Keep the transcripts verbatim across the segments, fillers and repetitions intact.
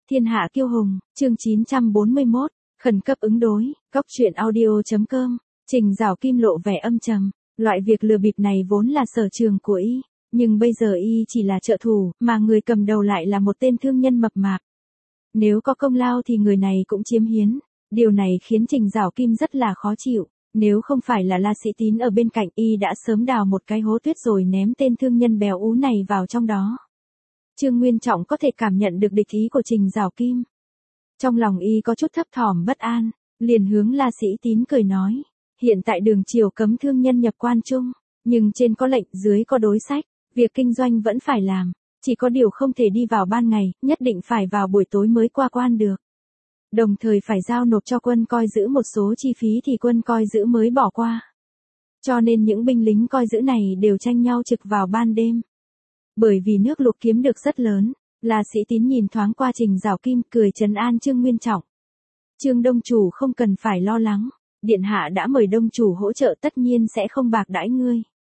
Thiên hạ kiêu hùng, chương chín trăm bốn mươi mốt, khẩn cấp ứng đối, góc truyện audio.com, Trình Giảo Kim lộ vẻ âm trầm, loại việc lừa bịp này vốn là sở trường của y, nhưng bây giờ y chỉ là trợ thủ, mà người cầm đầu lại là một tên thương nhân mập mạp. Nếu có công lao thì người này cũng chiếm hiến, điều này khiến Trình Giảo Kim rất là khó chịu, nếu không phải là La Sĩ Tín ở bên cạnh y đã sớm đào một cái hố tuyết rồi ném tên thương nhân béo ú này vào trong đó. Trương Nguyên Trọng có thể cảm nhận được địch ý của Trình Giảo Kim. Trong lòng y có chút thấp thỏm bất an, liền hướng La Sĩ Tín cười nói, hiện tại đường triều cấm thương nhân nhập quan chung, nhưng trên có lệnh dưới có đối sách, việc kinh doanh vẫn phải làm, chỉ có điều không thể đi vào ban ngày, nhất định phải vào buổi tối mới qua quan được. Đồng thời phải giao nộp cho quân coi giữ một số chi phí thì quân coi giữ mới bỏ qua. Cho nên những binh lính coi giữ này đều tranh nhau trực vào ban đêm. Bởi vì nước lục kiếm được rất lớn, La Sĩ Tín nhìn thoáng qua Trình Giảo Kim cười trấn an Trương Nguyên Trọng. Trương Đông Chủ không cần phải lo lắng, Điện Hạ đã mời Đông Chủ hỗ trợ tất nhiên sẽ không bạc đãi ngươi.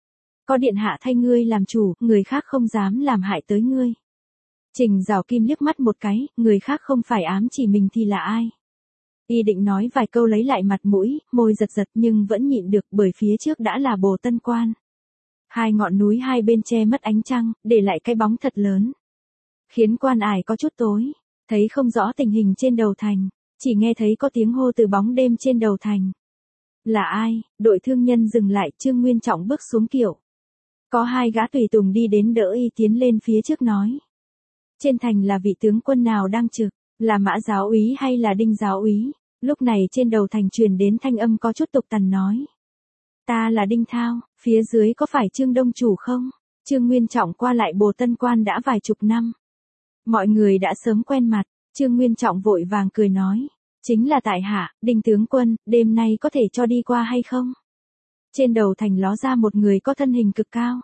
Có Điện Hạ thay ngươi làm chủ, người khác không dám làm hại tới ngươi. Trình Giảo Kim liếc mắt một cái, người khác không phải ám chỉ mình thì là ai? Y định nói vài câu lấy lại mặt mũi, môi giật giật nhưng vẫn nhịn được bởi phía trước đã là Bồ Tân Quan. Hai ngọn núi hai bên che mất ánh trăng, để lại cái bóng thật lớn. Khiến quan ải có chút tối, thấy không rõ tình hình trên đầu thành, chỉ nghe thấy có tiếng hô từ bóng đêm trên đầu thành. Là ai? Đội thương nhân dừng lại, Trương Nguyên Trọng bước xuống kiệu. Có hai gã tùy tùng đi đến đỡ y tiến lên phía trước nói. Trên thành là vị tướng quân nào đang trực, là Mã giáo úy hay là Đinh giáo úy? Lúc này trên đầu thành truyền đến thanh âm có chút tục tằn nói. Ta là Đinh Thao, phía dưới có phải Trương Đông Chủ không? Trương Nguyên Trọng qua lại Bồ Tân Quan đã vài chục năm. Mọi người đã sớm quen mặt, Trương Nguyên Trọng vội vàng cười nói. Chính là tại hạ, Đinh tướng quân, đêm nay có thể cho đi qua hay không? Trên đầu thành ló ra một người có thân hình cực cao.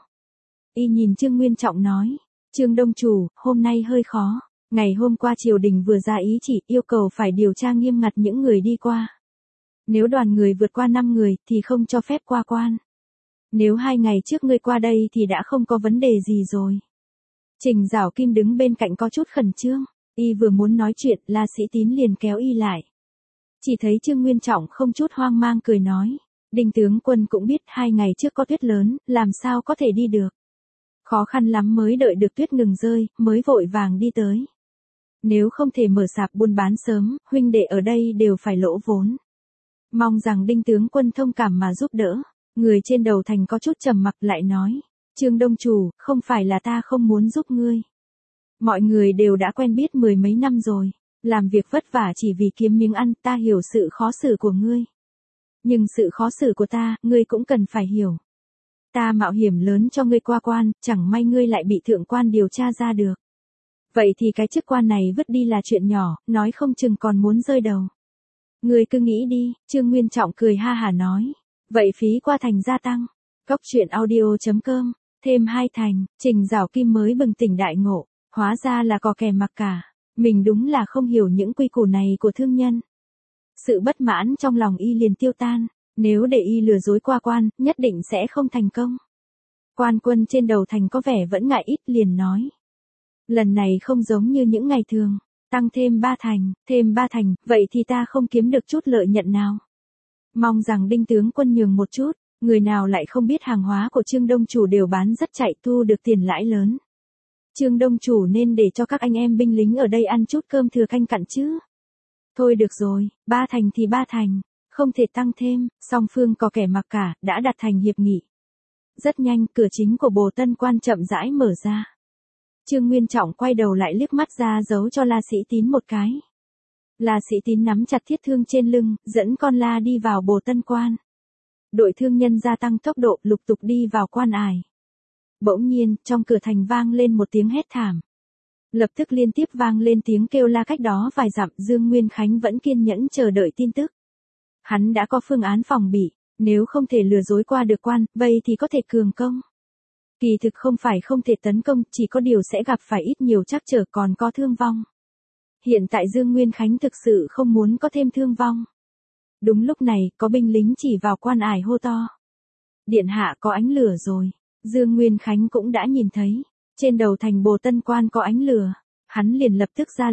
Y nhìn Trương Nguyên Trọng nói. Trương Đông Chủ, hôm nay hơi khó. Ngày hôm qua triều đình vừa ra ý chỉ yêu cầu phải điều tra nghiêm ngặt những người đi qua. Nếu đoàn người vượt qua năm người thì không cho phép qua quan. Nếu hai ngày trước ngươi qua đây thì đã không có vấn đề gì rồi. Trình Giảo Kim đứng bên cạnh có chút khẩn trương. Y vừa muốn nói chuyện, La Sĩ Tín liền kéo y lại. Chỉ thấy Trương Nguyên Trọng không chút hoang mang cười nói. Đinh tướng quân cũng biết hai ngày trước có tuyết lớn, làm sao có thể đi được. Khó khăn lắm mới đợi được tuyết ngừng rơi, mới vội vàng đi tới. Nếu không thể mở sạp buôn bán sớm, huynh đệ ở đây đều phải lỗ vốn. Mong rằng Đinh tướng quân thông cảm mà giúp đỡ. Người trên đầu thành có chút trầm mặc lại nói. Trương Đông Chủ, không phải là ta không muốn giúp ngươi. Mọi người đều đã quen biết mười mấy năm rồi. Làm việc vất vả chỉ vì kiếm miếng ăn, ta hiểu sự khó xử của ngươi. Nhưng sự khó xử của ta, ngươi cũng cần phải hiểu. Ta mạo hiểm lớn cho ngươi qua quan, chẳng may ngươi lại bị thượng quan điều tra ra được. Vậy thì cái chức quan này vứt đi là chuyện nhỏ, nói không chừng còn muốn rơi đầu. Ngươi cứ nghĩ đi, Trương Nguyên Trọng cười ha hả nói. Vậy phí qua thành gia tăng. Góc truyện audio.com, thêm hai thành, Trình Giảo Kim mới bừng tỉnh đại ngộ, hóa ra là có kẻ mặc cả. Mình đúng là không hiểu những quy củ này của thương nhân. Sự bất mãn trong lòng y liền tiêu tan. Nếu để y lừa dối qua quan, nhất định sẽ không thành công. Quan quân trên đầu thành có vẻ vẫn ngại ít liền nói. Lần này không giống như những ngày thường, tăng thêm ba thành, thêm ba thành, vậy thì ta không kiếm được chút lợi nhuận nào. Mong rằng Đinh tướng quân nhường một chút, người nào lại không biết hàng hóa của Trương Đông Chủ đều bán rất chạy thu được tiền lãi lớn. Trương Đông Chủ nên để cho các anh em binh lính ở đây ăn chút cơm thừa canh cặn chứ. Thôi được rồi, ba thành thì ba thành. Không thể tăng thêm, song phương có kẻ mặc cả, đã đặt thành hiệp nghị. Rất nhanh, cửa chính của Bồ Tân Quan chậm rãi mở ra. Trương Nguyên Trọng quay đầu lại liếc mắt ra giấu cho La Sĩ Tín một cái. La Sĩ Tín nắm chặt thiết thương trên lưng, dẫn con la đi vào Bồ Tân Quan. Đội thương nhân gia tăng tốc độ lục tục đi vào quan ải. Bỗng nhiên, trong cửa thành vang lên một tiếng hét thảm. Lập tức liên tiếp vang lên tiếng kêu la cách đó vài dặm, Dương Nguyên Khánh vẫn kiên nhẫn chờ đợi tin tức. Hắn đã có phương án phòng bị, nếu không thể lừa dối qua được quan, vây thì có thể cường công. Kỳ thực không phải không thể tấn công, chỉ có điều sẽ gặp phải ít nhiều trắc trở còn có thương vong. Hiện tại Dương Nguyên Khánh thực sự không muốn có thêm thương vong. Đúng lúc này, có binh lính chỉ vào quan ải hô to. Điện hạ có ánh lửa rồi. Dương Nguyên Khánh cũng đã nhìn thấy. Trên đầu thành Bồ Tân Quan có ánh lửa. Hắn liền lập tức ra lệnh,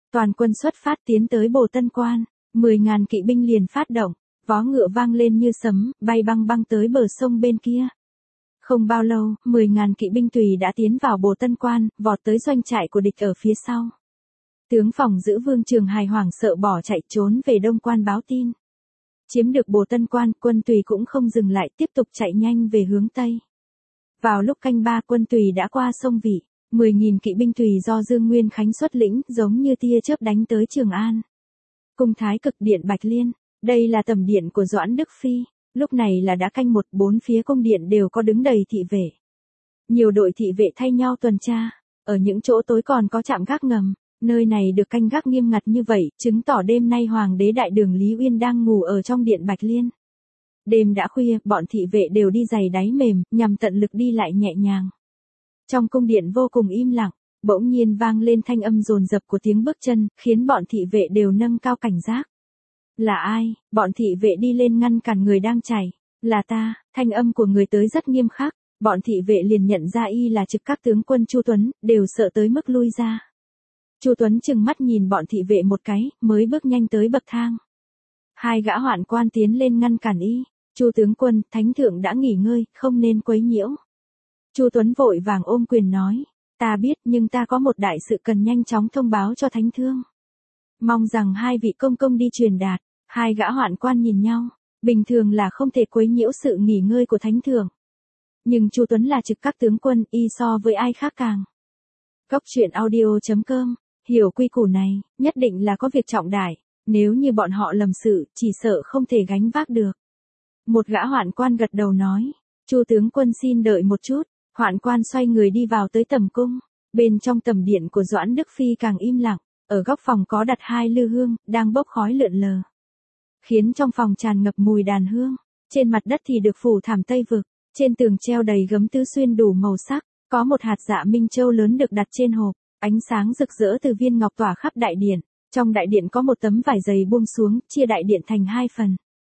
Toàn quân xuất phát tiến tới Bồ Tân Quan, mười ngàn kỵ binh liền phát động, vó ngựa vang lên như sấm, bay băng băng tới bờ sông bên kia. Không bao lâu, mười ngàn kỵ binh tùy đã tiến vào Bồ Tân Quan, vọt tới doanh trại của địch ở phía sau. Tướng phòng giữ Vương Trường Hài hoảng sợ bỏ chạy trốn về Đông Quan báo tin. Chiếm được Bồ Tân Quan, quân tùy cũng không dừng lại, tiếp tục chạy nhanh về hướng Tây. Vào lúc canh ba, quân tùy đã qua sông Vị, mười nghìn kỵ binh tùy do Dương Nguyên Khánh xuất lĩnh, giống như tia chớp đánh tới Trường An. Cung Thái Cực Điện Bạch Liên, đây là tầm điện của Doãn Đức Phi, lúc này là đã canh một, bốn phía cung điện đều có đứng đầy thị vệ. Nhiều đội thị vệ thay nhau tuần tra, ở những chỗ tối còn có trạm gác ngầm, nơi này được canh gác nghiêm ngặt như vậy, chứng tỏ đêm nay Hoàng đế Đại Đường Lý Uyên đang ngủ ở trong điện Bạch Liên. Đêm đã khuya, bọn thị vệ đều đi giày đáy mềm, nhằm tận lực đi lại nhẹ nhàng. Trong cung điện vô cùng im lặng, bỗng nhiên vang lên thanh âm dồn dập của tiếng bước chân, khiến bọn thị vệ đều nâng cao cảnh giác. Là ai? Bọn thị vệ đi lên ngăn cản người đang chạy. Là ta, thanh âm của người tới rất nghiêm khắc, bọn thị vệ liền nhận ra y là trực các tướng quân Chu Tuấn, đều sợ tới mức lui ra. Chu Tuấn trừng mắt nhìn bọn thị vệ một cái, mới bước nhanh tới bậc thang. Hai gã hoạn quan tiến lên ngăn cản y. Chu tướng quân, thánh thượng đã nghỉ ngơi, không nên quấy nhiễu. Chu Tuấn vội vàng ôm quyền nói, ta biết nhưng ta có một đại sự cần nhanh chóng thông báo cho thánh thương. Mong rằng hai vị công công đi truyền đạt. Hai gã hoạn quan nhìn nhau, bình thường là không thể quấy nhiễu sự nghỉ ngơi của thánh thượng. Nhưng Chu Tuấn là trực các tướng quân, y so với ai khác càng. Góc truyện audio chấm com, hiểu quy củ này, nhất định là có việc trọng đại, nếu như bọn họ lầm sự, chỉ sợ không thể gánh vác được. Một gã hoạn quan gật đầu nói, Chu tướng quân xin đợi một chút, hoạn quan xoay người đi vào tới tầm cung, bên trong tầm điện của Doãn Đức Phi càng im lặng, ở góc phòng có đặt hai lư hương, đang bốc khói lượn lờ. Khiến trong phòng tràn ngập mùi đàn hương, trên mặt đất thì được phủ thảm Tây Vực, trên tường treo đầy gấm tứ xuyên đủ màu sắc, có một hạt dạ minh châu lớn được đặt trên hộp, ánh sáng rực rỡ từ viên ngọc tỏa khắp đại điện, trong đại điện có một tấm vải dày buông xuống, chia đại điện thành hai phần.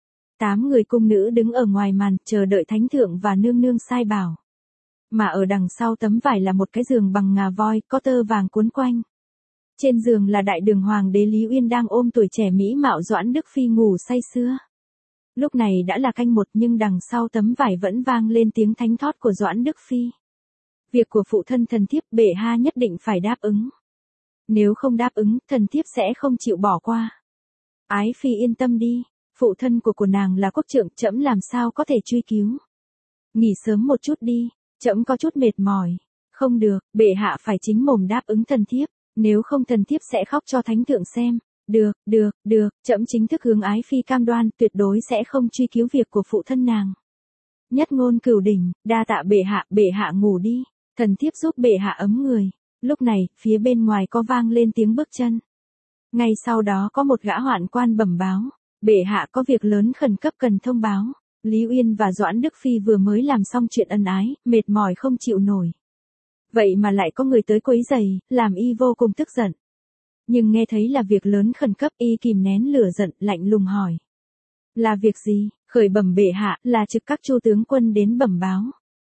Tám người cung nữ đứng ở ngoài màn, chờ đợi thánh thượng và nương nương sai bảo. Mà ở đằng sau tấm vải là một cái giường bằng ngà voi, có tơ vàng cuốn quanh. Trên giường là Đại Đường Hoàng đế Lý Uyên đang ôm tuổi trẻ mỹ mạo Doãn Đức Phi ngủ say sưa. Lúc này đã là canh một nhưng đằng sau tấm vải vẫn vang lên tiếng thánh thót của Doãn Đức Phi. Việc của phụ thân thần thiếp bệ hạ nhất định phải đáp ứng. Nếu không đáp ứng, thần thiếp sẽ không chịu bỏ qua. Ái Phi yên tâm đi, phụ thân của của nàng là quốc trượng, trẫm làm sao có thể truy cứu. Nghỉ sớm một chút đi, trẫm có chút mệt mỏi. Không được, bệ hạ phải chính mồm đáp ứng thần thiếp. Nếu không thần thiếp sẽ khóc cho thánh thượng xem. Được, được, được, trẫm chính thức hướng Ái Phi cam đoan, tuyệt đối sẽ không truy cứu việc của phụ thân nàng. Nhất ngôn cửu đỉnh, đa tạ bệ hạ, bệ hạ ngủ đi, thần thiếp giúp bệ hạ ấm người. Lúc này, phía bên ngoài có vang lên tiếng bước chân. Ngay sau đó có một gã hoạn quan bẩm báo, bệ hạ có việc lớn khẩn cấp cần thông báo. Lý Uyên và Doãn Đức Phi vừa mới làm xong chuyện ân ái, mệt mỏi không chịu nổi. Vậy mà lại có người tới quấy rầy, làm y vô cùng tức giận. Nhưng nghe thấy là việc lớn khẩn cấp, y kìm nén lửa giận, lạnh lùng hỏi. Là việc gì? Khởi bẩm bệ hạ, là trực các Chu tướng quân đến bẩm báo.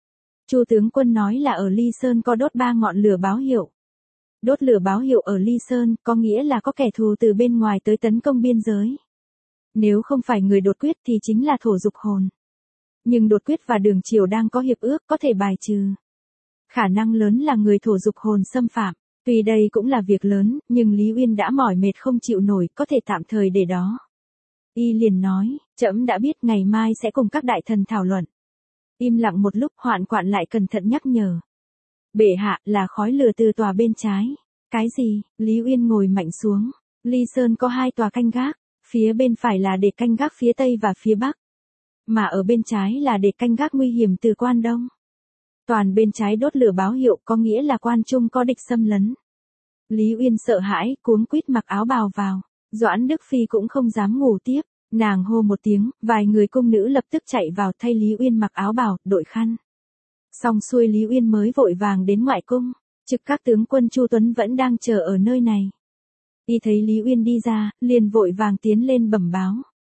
Chu tướng quân nói là ở Ly Sơn có đốt ba ngọn lửa báo hiệu. Đốt lửa báo hiệu ở Ly Sơn, có nghĩa là có kẻ thù từ bên ngoài tới tấn công biên giới. Nếu không phải người đột quyết thì chính là thổ dục hồn. Nhưng đột quyết và đường triều đang có hiệp ước, có thể bài trừ. Khả năng lớn là người thổ dục hồn xâm phạm. Tuy đây cũng là việc lớn, nhưng Lý Uyên đã mỏi mệt không chịu nổi, có thể tạm thời để đó. Y liền nói, trẫm đã biết ngày mai sẽ cùng các đại thần thảo luận. Im lặng một lúc, hoạn quan lại cẩn thận nhắc nhở. Bệ hạ, là khói lửa từ tòa bên trái. Cái gì? Lý Uyên ngồi mạnh xuống. Ly Sơn có hai tòa canh gác, phía bên phải là để canh gác phía tây và phía bắc. Mà ở bên trái là để canh gác nguy hiểm từ quan đông. Toàn bên trái đốt lửa báo hiệu có nghĩa là quan trung có địch xâm lấn. Lý Uyên sợ hãi, cuống quýt mặc áo bào vào. Doãn Đức Phi cũng không dám ngủ tiếp. Nàng hô một tiếng, vài người cung nữ lập tức chạy vào thay Lý Uyên mặc áo bào, đội khăn. Xong xuôi Lý Uyên mới vội vàng đến ngoại cung. Trực các tướng quân Chu Tuấn vẫn đang chờ ở nơi này. Y thấy Lý Uyên đi ra, liền vội vàng tiến lên bẩm báo.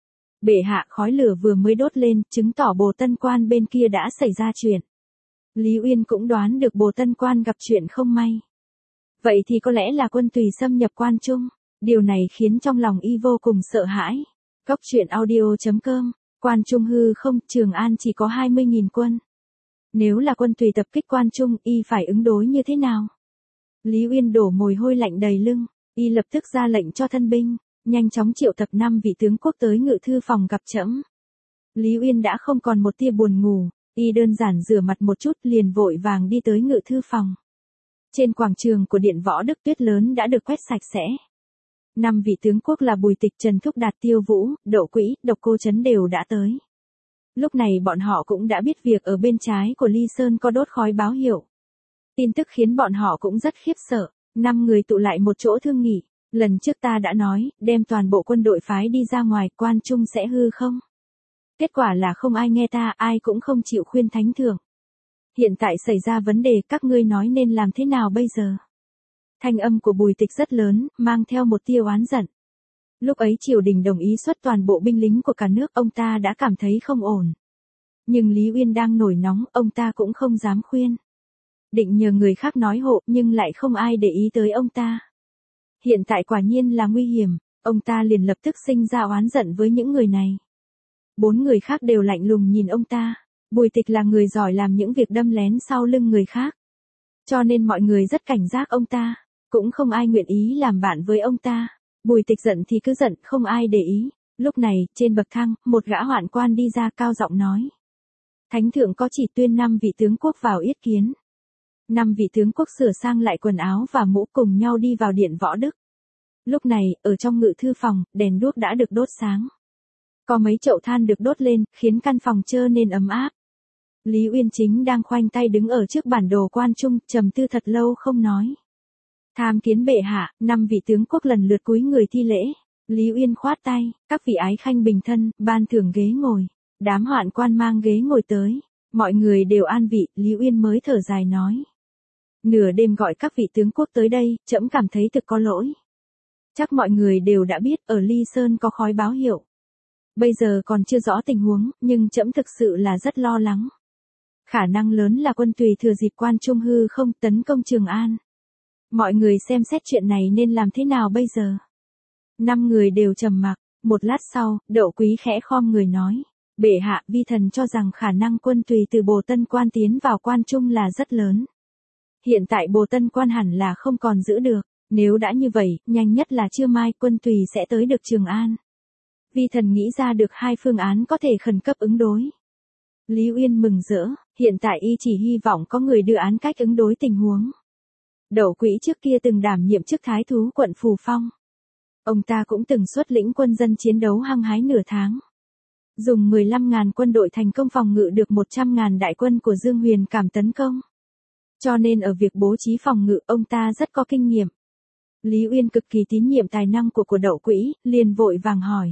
Bệ hạ, khói lửa vừa mới đốt lên, chứng tỏ Bồ Tân Quan bên kia đã xảy ra chuyện. Lý Uyên cũng đoán được Bồ Tân Quan gặp chuyện không may. Vậy thì có lẽ là quân tùy xâm nhập quan trung. Điều này khiến trong lòng y vô cùng sợ hãi. Cốc truyện audio.com, Quan Trung hư không, Trường An chỉ có hai mươi nghìn quân. Nếu là quân tùy tập kích Quan Trung, y phải ứng đối như thế nào? Lý Uyên đổ mồ hôi lạnh đầy lưng, y lập tức ra lệnh cho thân binh, nhanh chóng triệu tập năm vị tướng quốc tới ngự thư phòng gặp trẫm. Lý Uyên đã không còn một tia buồn ngủ, y đơn giản rửa mặt một chút liền vội vàng đi tới ngự thư phòng. Trên quảng trường của điện Võ Đức tuyết lớn đã được quét sạch sẽ. Năm vị tướng quốc là Bùi Tịch, Trần Thúc Đạt, Tiêu Vũ, Đỗ Quỹ, Độc Cô Trấn đều đã tới. Lúc này bọn họ cũng đã biết việc ở bên trái của Ly Sơn có đốt khói báo hiệu. Tin tức khiến bọn họ cũng rất khiếp sợ. Năm người tụ lại một chỗ thương nghị. Lần trước ta đã nói, đem toàn bộ quân đội phái đi ra ngoài, Quan Trung sẽ hư không? Kết quả là không ai nghe ta, ai cũng không chịu khuyên thánh thượng. Hiện tại xảy ra vấn đề, các ngươi nói nên làm thế nào bây giờ? Thanh âm của Bùi Tịch rất lớn, mang theo một tia oán giận. Lúc ấy triều đình đồng ý xuất toàn bộ binh lính của cả nước, ông ta đã cảm thấy không ổn. Nhưng Lý Uyên đang nổi nóng, ông ta cũng không dám khuyên. Định nhờ người khác nói hộ, nhưng lại không ai để ý tới ông ta. Hiện tại quả nhiên là nguy hiểm, ông ta liền lập tức sinh ra oán giận với những người này. Bốn người khác đều lạnh lùng nhìn ông ta. Bùi Tịch là người giỏi làm những việc đâm lén sau lưng người khác. Cho nên mọi người rất cảnh giác ông ta, cũng không ai nguyện ý làm bạn với ông ta. Bùi Tịch giận thì cứ giận, không ai để ý. Lúc này, trên bậc thang, một gã hoạn quan đi ra cao giọng nói. Thánh thượng có chỉ tuyên năm vị tướng quốc vào yết kiến. Năm vị tướng quốc sửa sang lại quần áo và mũ cùng nhau đi vào điện Võ Đức. Lúc này, ở trong ngự thư phòng, đèn đuốc đã được đốt sáng. Có mấy chậu than được đốt lên, khiến căn phòng trở nên ấm áp. Lý Uyên chính đang khoanh tay đứng ở trước bản đồ Quan Trung, trầm tư thật lâu không nói. Tham kiến bệ hạ, năm vị tướng quốc lần lượt cúi người thi lễ. Lý Uyên khoát tay, các vị ái khanh bình thân, ban thưởng ghế ngồi. Đám hoạn quan mang ghế ngồi tới. Mọi người đều an vị, Lý Uyên mới thở dài nói. Nửa đêm gọi các vị tướng quốc tới đây, trẫm cảm thấy thực có lỗi. Chắc mọi người đều đã biết, ở Ly Sơn có khói báo hiệu. Bây giờ còn chưa rõ tình huống, nhưng trẫm thực sự là rất lo lắng. Khả năng lớn là quân tùy thừa dịp Quan Trung hư không tấn công Trường An. Mọi người xem xét chuyện này nên làm thế nào bây giờ? Năm người đều trầm mặc, một lát sau, Đậu Quý khẽ khom người nói. Bệ hạ, vi thần cho rằng khả năng quân tùy từ Bồ Tân Quan tiến vào Quan Trung là rất lớn. Hiện tại Bồ Tân Quan hẳn là không còn giữ được, nếu đã như vậy, nhanh nhất là trưa mai quân tùy sẽ tới được Trường An. Vi thần nghĩ ra được hai phương án có thể khẩn cấp ứng đối. Lý Uyên mừng rỡ, hiện tại y chỉ hy vọng có người đưa án cách ứng đối tình huống. Đậu Quỹ trước kia từng đảm nhiệm chức thái thú quận Phù Phong. Ông ta cũng từng xuất lĩnh quân dân chiến đấu hăng hái nửa tháng. Dùng mười lăm nghìn quân đội thành công phòng ngự được một trăm nghìn đại quân của Dương Huyền Cảm tấn công. Cho nên ở việc bố trí phòng ngự ông ta rất có kinh nghiệm. Lý Uyên cực kỳ tín nhiệm tài năng của của Đậu Quỹ, liền vội vàng hỏi.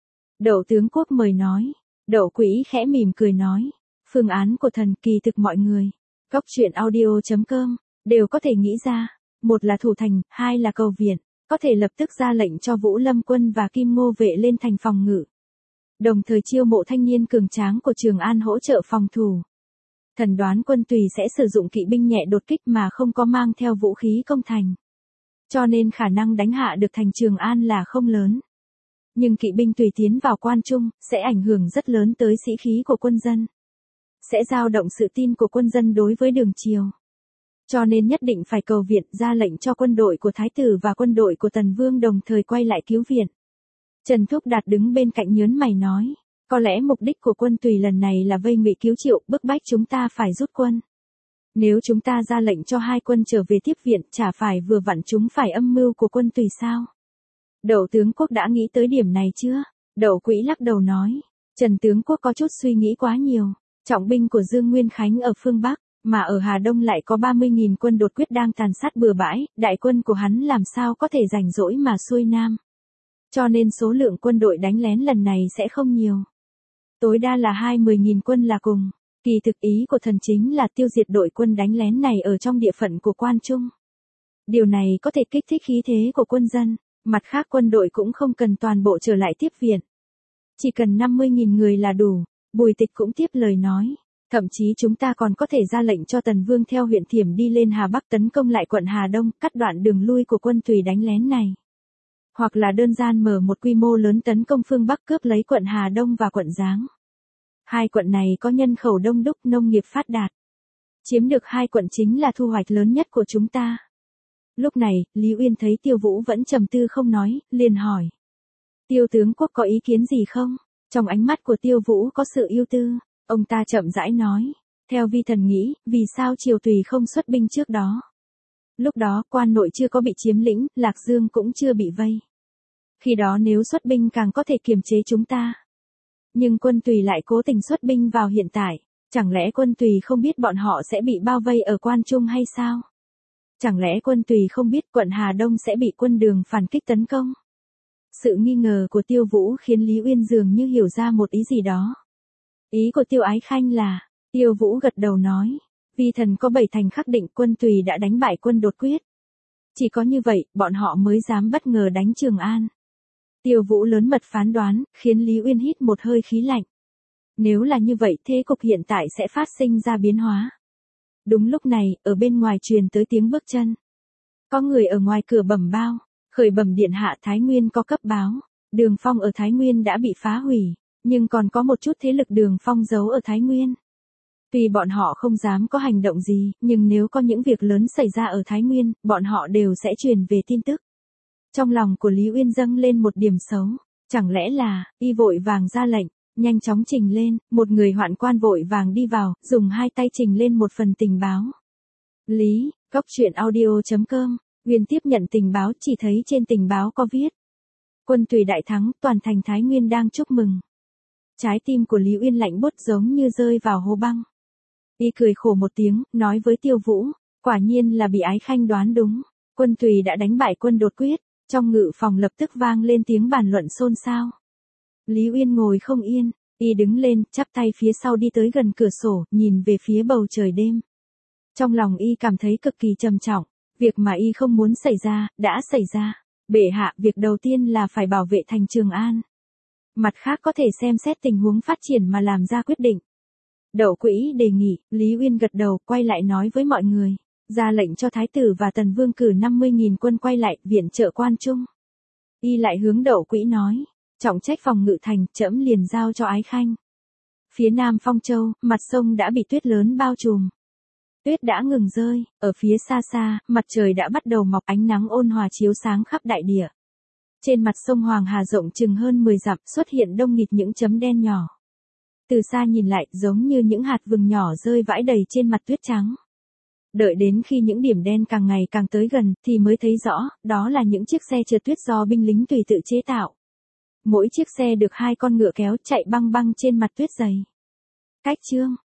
Đậu tướng quốc mời nói. Đậu Quỹ khẽ mỉm cười nói. Phương án của thần kỳ thực mọi người. Cốc truyện audio.com đều có thể nghĩ ra. Một là thủ thành, hai là cầu viện. Có thể lập tức ra lệnh cho Vũ Lâm quân và Kim Ngô vệ lên thành phòng ngự. Đồng thời chiêu mộ thanh niên cường tráng của Trường An hỗ trợ phòng thủ. Thần đoán quân tùy sẽ sử dụng kỵ binh nhẹ đột kích mà không có mang theo vũ khí công thành. Cho nên khả năng đánh hạ được thành Trường An là không lớn. Nhưng kỵ binh tùy tiến vào Quan Trung, sẽ ảnh hưởng rất lớn tới sĩ khí của quân dân. Sẽ dao động sự tin của quân dân đối với đường triều. Cho nên nhất định phải cầu viện ra lệnh cho quân đội của Thái tử và quân đội của Tần Vương đồng thời quay lại cứu viện. Trần Thúc Đạt đứng bên cạnh nhớn mày nói. Có lẽ mục đích của quân tùy lần này là vây Ngụy Cứu Triệu, bức bách chúng ta phải rút quân. Nếu chúng ta ra lệnh cho hai quân trở về tiếp viện, chả phải vừa vặn chúng phải âm mưu của quân tùy sao? Đậu tướng quốc đã nghĩ tới điểm này chưa? Đậu Quỹ lắc đầu nói. Trần tướng quốc có chút suy nghĩ quá nhiều. Trọng binh của Dương Nguyên Khánh ở phương Bắc, mà ở Hà Đông lại có ba mươi nghìn quân đột quyết đang tàn sát bừa bãi, đại quân của hắn làm sao có thể rảnh rỗi mà xuôi Nam. Cho nên số lượng quân đội đánh lén lần này sẽ không nhiều. Tối đa là hai mươi nghìn quân là cùng. Kỳ thực ý của thần chính là tiêu diệt đội quân đánh lén này ở trong địa phận của Quan Trung. Điều này có thể kích thích khí thế của quân dân, mặt khác quân đội cũng không cần toàn bộ trở lại tiếp viện. Chỉ cần năm mươi nghìn người là đủ, Bùi Tịch cũng tiếp lời nói. Thậm chí chúng ta còn có thể ra lệnh cho Tần Vương theo huyện Thiểm đi lên Hà Bắc tấn công lại quận Hà Đông, cắt đoạn đường lui của quân tùy đánh lén này. hoặc là đơn giản mở một quy mô lớn tấn công phương Bắc cướp lấy quận Hà Đông và quận Giáng. Hai quận này có nhân khẩu đông đúc, nông nghiệp phát đạt. Chiếm được hai quận chính là thu hoạch lớn nhất của chúng ta. Lúc này, Lý Uyên thấy Tiêu Vũ vẫn trầm tư không nói, liền hỏi. Tiêu tướng quốc có ý kiến gì không? Trong ánh mắt của Tiêu Vũ có sự ưu tư, ông ta chậm rãi nói. Theo vi thần nghĩ, vì sao Triều Tùy không xuất binh trước đó? Lúc đó, quan nội chưa có bị chiếm lĩnh, Lạc Dương cũng chưa bị vây. Khi đó nếu xuất binh càng có thể kiềm chế chúng ta. Nhưng quân Tùy lại cố tình xuất binh vào hiện tại. Chẳng lẽ quân Tùy không biết bọn họ sẽ bị bao vây ở Quan Trung hay sao? Chẳng lẽ quân Tùy không biết quận Hà Đông sẽ bị quân Đường phản kích tấn công? Sự nghi ngờ của Tiêu Vũ khiến Lý Uyên dường như hiểu ra một ý gì đó. Ý của Tiêu Ái Khanh là, Tiêu Vũ gật đầu nói, vi thần có bảy thành khắc định quân Tùy đã đánh bại quân Đột Quyết. Chỉ có như vậy, bọn họ mới dám bất ngờ đánh Trường An. Tiêu Vũ lớn mật phán đoán, khiến Lý Uyên hít một hơi khí lạnh. Nếu là như vậy, thế cục hiện tại sẽ phát sinh ra biến hóa. Đúng lúc này, ở bên ngoài truyền tới tiếng bước chân. Có người ở ngoài cửa bẩm bao, khởi bẩm điện hạ Thái Nguyên có cấp báo. Đường Phong ở Thái Nguyên đã bị phá hủy, nhưng còn có một chút thế lực Đường Phong giấu ở Thái Nguyên. Tuy bọn họ không dám có hành động gì, nhưng nếu có những việc lớn xảy ra ở Thái Nguyên, bọn họ đều sẽ truyền về tin tức. Trong lòng của Lý Uyên dâng lên một điểm xấu, chẳng lẽ là, y vội vàng ra lệnh, nhanh chóng trình lên, một người hoạn quan vội vàng đi vào, dùng hai tay trình lên một phần tình báo. Lý, góc truyện audio chấm com, Uyên tiếp nhận tình báo, chỉ thấy trên tình báo có viết. Quân Tùy đại thắng, toàn thành Thái Nguyên đang chúc mừng. Trái tim của Lý Uyên lạnh buốt giống như rơi vào hố băng. Y cười khổ một tiếng, nói với Tiêu Vũ, quả nhiên là bị Ái Khanh đoán đúng. Quân Tùy đã đánh bại quân Đột Quyết, trong ngự phòng lập tức vang lên tiếng bàn luận xôn xao. Lý Uyên ngồi không yên, y đứng lên, chắp tay phía sau đi tới gần cửa sổ, nhìn về phía bầu trời đêm. Trong lòng y cảm thấy cực kỳ trầm trọng, việc mà y không muốn xảy ra, đã xảy ra. Bệ hạ, việc đầu tiên là phải bảo vệ thành Trường An. Mặt khác có thể xem xét tình huống phát triển mà làm ra quyết định. Đậu Quỹ đề nghị, Lý Uyên gật đầu, quay lại nói với mọi người, ra lệnh cho Thái tử và Tần Vương cử năm mươi nghìn quân quay lại, viện trợ Quan Trung. Y lại hướng Đậu Quỹ nói, trọng trách phòng ngự thành, trẫm liền giao cho Ái Khanh. Phía nam Phong Châu, mặt sông đã bị tuyết lớn bao trùm. Tuyết đã ngừng rơi, ở phía xa xa, mặt trời đã bắt đầu mọc, ánh nắng ôn hòa chiếu sáng khắp đại địa. Trên mặt sông Hoàng Hà rộng chừng hơn mười dặm xuất hiện đông nghịt những chấm đen nhỏ. Từ xa nhìn lại, giống như những hạt vừng nhỏ rơi vãi đầy trên mặt tuyết trắng. Đợi đến khi những điểm đen càng ngày càng tới gần, thì mới thấy rõ, đó là những chiếc xe trượt tuyết do binh lính tùy tự chế tạo. Mỗi chiếc xe được hai con ngựa kéo chạy băng băng trên mặt tuyết dày. Cách chương